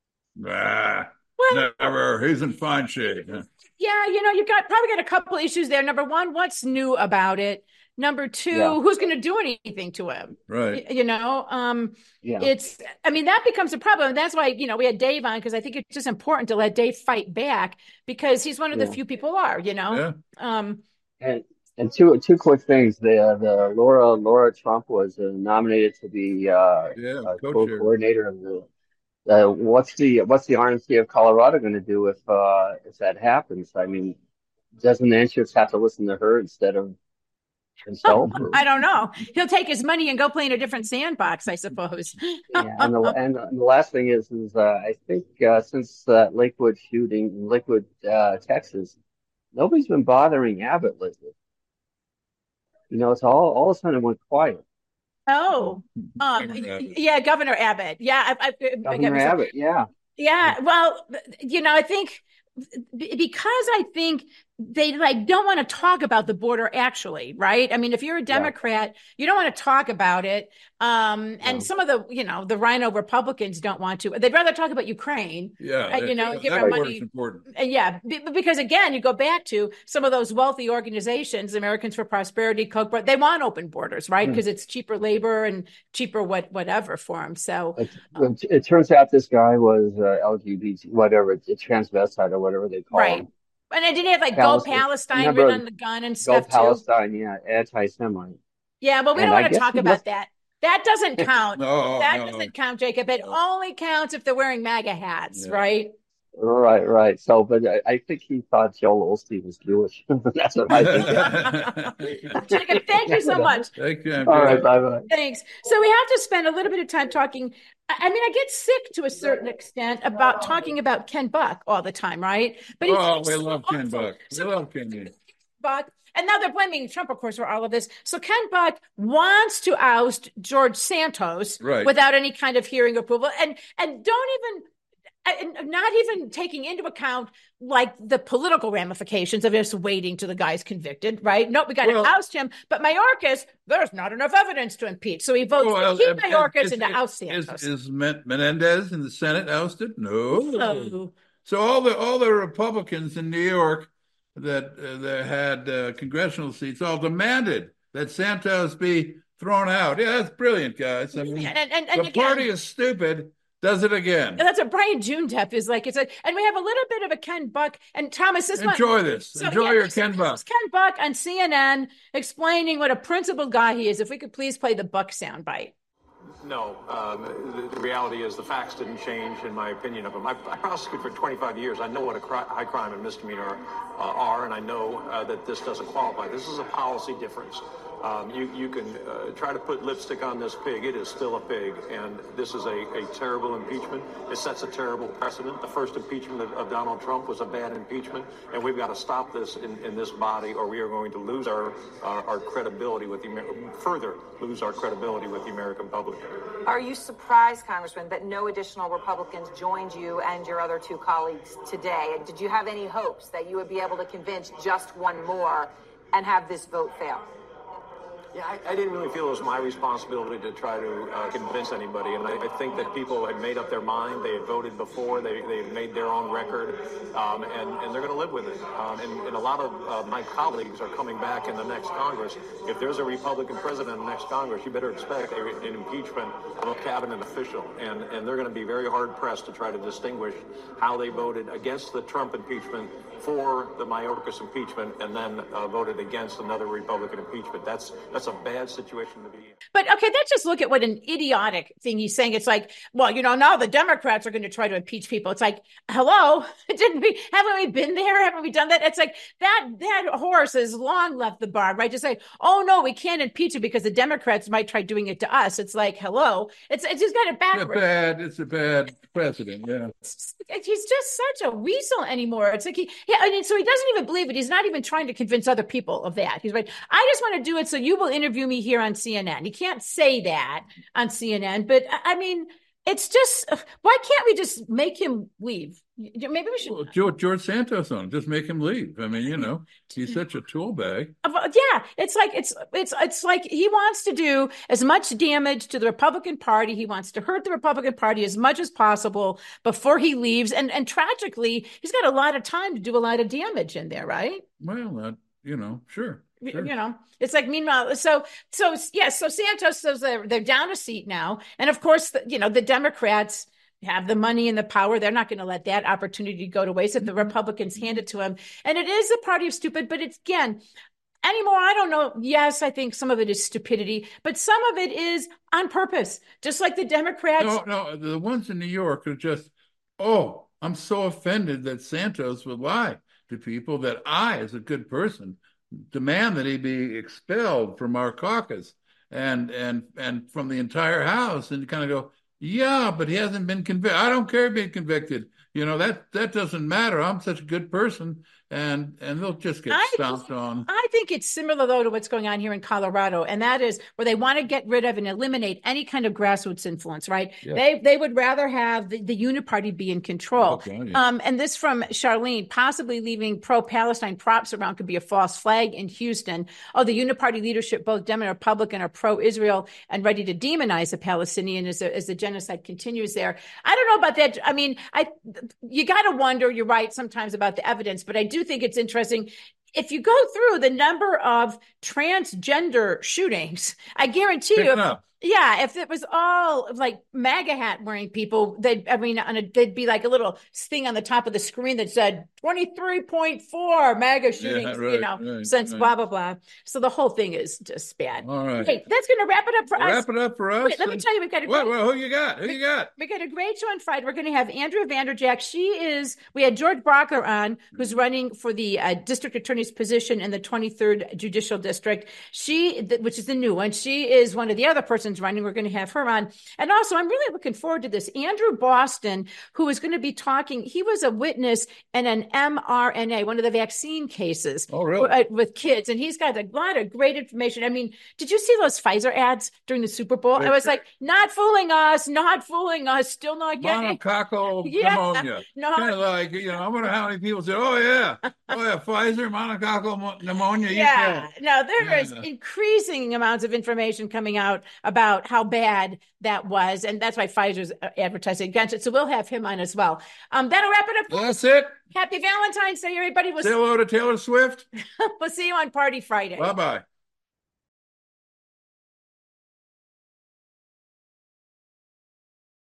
Ah, Well, never. He's in fine shape. yeah, you know, you got probably got a couple issues there. Number one, what's new about it? Number two, Yeah. who's going to do anything to him? Right. Y- You know, um, Yeah. it's, I mean, that becomes a problem. And that's why, you know, we had Dave on because I think it's just important to let Dave fight back because he's one of the Yeah. few people are, you know. Yeah. Um, And and two two quick things. The the Laura Laura Trump was uh, nominated to be uh, Yeah. uh, Co-chair. co-coordinator of the. Uh, what's the what's the R N C of Colorado going to do if uh, if that happens? I mean, doesn't Anschutz have to listen to her instead of himself? Or- I don't know. He'll take his money and go play in a different sandbox, I suppose. Yeah, and the and, and the last thing is is uh, I think uh, since uh, Lakewood shooting in Lakewood, uh, Texas, nobody's been bothering Abbott lately. You know, it's all all of a sudden it went quiet. Oh, um, Governor Abbott. yeah, Governor Abbott. Yeah, I, I, I got Governor myself- Abbott, yeah. Yeah, well, you know, I think b- because I think they like don't want to talk about the border actually, right? I mean, if you're a Democrat, you don't want to talk about it. Um, and No. some of the, you know, the Rhino Republicans don't want to. They'd rather talk about Ukraine. Yeah. Uh, you know, that, give that our part money- is important. And yeah, be- because again, you go back to some of those wealthy organizations, Americans for Prosperity, Koch, they want open borders, right? Hmm. Because it's cheaper labor and cheaper what whatever for them. So It, it, it turns out this guy was uh, L G B T, whatever, it's transvestite or whatever they call right. him. And I didn't have like Palestine. Go Palestine Remember, written on the gun and Go stuff too. Palestine, yeah, anti-Semite. Yeah, but we And don't I want to guess talk he about must- that. That doesn't count. No, that no. doesn't count, Jacob. It only counts if they're wearing MAGA hats, Yeah. right? Right, right. So, but I, I think he thought Joel Osteen was Jewish. That's what I think. Jacob, thank you so much. Thank you. All right, bye bye. Thanks. So we have to spend a little bit of time talking. I I mean, I get sick to a certain extent about talking about Ken Buck all the time, right? But Oh, he's we so love Ken awful. Buck. We So love Ken. Buck, and now they're blaming Trump, of course, for all of this. So Ken Buck wants to oust George Santos right. without any kind of hearing approval, and and don't even. And not even taking into account like the political ramifications of just waiting till the guy's convicted, right? No, we got to well, oust him. But Mayorkas, there's not enough evidence to impeach, so he votes well, to keep uh, Mayorkas is, and to oust Santos. Is, is Menendez in the Senate ousted? No. no. So all the all the Republicans in New York that uh, that had uh, congressional seats all demanded that Santos be thrown out. Yeah, that's brilliant, guys. I mean, and, and, and the again, party is stupid. Does it again. And that's what Brian Jundepp is like. It's a, and we have a little bit of a Ken Buck. And Thomas, this Enjoy one, this. So, Enjoy yeah, your this, Ken Buck. This Ken Buck on C N N explaining what a principled guy he is. If we could please play the Buck soundbite. No, um, the, the reality is the facts didn't change, in my opinion of him. I, I prosecuted for twenty-five years. I know what a cri- high crime and misdemeanor uh, are, and I know uh, that this doesn't qualify. This is a policy difference. Um, you, you can uh, try to put lipstick on this pig. It is still a pig, and this is a, a terrible impeachment. It sets a terrible precedent. The first impeachment of, of Donald Trump was a bad impeachment, and we've got to stop this in, in this body, or we are going to lose our our, our credibility with the further lose our credibility with the American public. Are you surprised, Congressman, that no additional Republicans joined you and your other two colleagues today? And did you have any hopes that you would be able to convince just one more and have this vote fail? Yeah, I, I didn't really feel it was my responsibility to try to uh, convince anybody, and I, I think that people had made up their mind. They had voted before. They they had made their own record, um, and, and they're going to live with it. Um, and, and a lot of uh, my colleagues are coming back in the next Congress. If there's a Republican president in the next Congress, you better expect a, an impeachment of a cabinet official, and, and they're going to be very hard-pressed to try to distinguish how they voted against the Trump impeachment for the Mayorkas impeachment and then uh, voted against another Republican impeachment. That's that's a bad situation to be in. But okay, let's just look at what an idiotic thing he's saying. It's like, well, you know, now the Democrats are going to try to impeach people. It's like, hello, didn't we? Haven't we been there? Haven't we done that? It's like that that horse has long left the barn, right? Just say, oh no, we can't impeach it because the Democrats might try doing it to us. It's like, hello, it's it's just got it backwards. It's a bad, it's a bad precedent. Yeah, it's, he's just such a weasel anymore. It's like he, yeah, I mean, so he doesn't even believe it. He's not even trying to convince other people of that. He's like, I just want to do it so you will interview me here on C N N. He can't say that on C N N, but I mean, it's just, why can't we just make him leave? Maybe we should. Well, George, George Santos on, just make him leave. I mean, you know, he's such a tool bag. Yeah, it's like it's it's it's like he wants to do as much damage to the Republican Party. He wants to hurt the Republican Party as much as possible before he leaves. And and tragically, he's got a lot of time to do a lot of damage in there, right? Well, uh, you know, sure. Sure. You know, it's like, meanwhile, so, so, yes, yeah, so Santos says they're, they're down a seat now. And of course, the, you know, the Democrats have the money and the power. They're not going to let that opportunity go to waste if the Republicans hand it to him. And it is a party of stupid, but it's, again, anymore, I don't know. Yes, I think some of it is stupidity, but some of it is on purpose, just like the Democrats. No, no, the ones in New York are just, oh, I'm so offended that Santos would lie to people that I, as a good person, demand that he be expelled from our caucus and and and from the entire House, and kind of go, yeah, but he hasn't been convicted. I don't care being convicted. You know, that that doesn't matter. I'm such a good person, and and they'll just get I, stomped on. I think it's similar, though, to what's going on here in Colorado, and that is where they want to get rid of and eliminate any kind of grassroots influence, right? Yeah. They they would rather have the, the Uniparty be in control. Okay, yeah. um, and this from Charlene, possibly leaving pro-Palestine props around could be a false flag in Houston. Oh, the Uniparty leadership, both Democrat and Republican, are pro-Israel and ready to demonize the Palestinian as, the, as the genocide continues there. I don't know about that. I mean, I you got to wonder, you're right, sometimes about the evidence, but I do think it's interesting. If you go through the number of transgender shootings, I guarantee Pick you, it up. Yeah, if it was all like MAGA hat wearing people, they'd, I mean, on a, they'd be like a little thing on the top of the screen that said twenty-three point four MAGA shootings, yeah, right, you know, right, since right. blah, blah, blah. So the whole thing is just bad. All right. Hey, that's going to wrap it up for we'll us. Wrap it up for us. Wait, let me tell you, we've got a what, great, what, who you got? Who you got? We got a great show on Friday. We're going to have Andrea Vanderjack. She is, we had George Brockler on, who's running for the uh, district attorney's position in the twenty-third Judicial District. She, which is the new one, she is one of the other persons Boston's running. We're going to have her on. And also, I'm really looking forward to this. Andrew Boston, who is going to be talking, he was a witness in an M R N A, one of the vaccine cases. Oh, really? With kids. And he's got a lot of great information. I mean, did you see those Pfizer ads during the Super Bowl? I was like, not fooling us, not fooling us, still not getting monococcal yeah, pneumonia. No, kind of like, you know, I wonder how many people said, "Oh yeah, oh yeah, Pfizer monococcal pneumonia." Yeah, you no, there yeah. is increasing amounts of information coming out about how bad that was, and that's why Pfizer's advertising against it. So we'll have him on as well. Um, that'll wrap it up. That's it. Happy Valentine's Day, everybody. We'll say hello to Taylor Swift. We'll see you on Party Friday. Bye bye.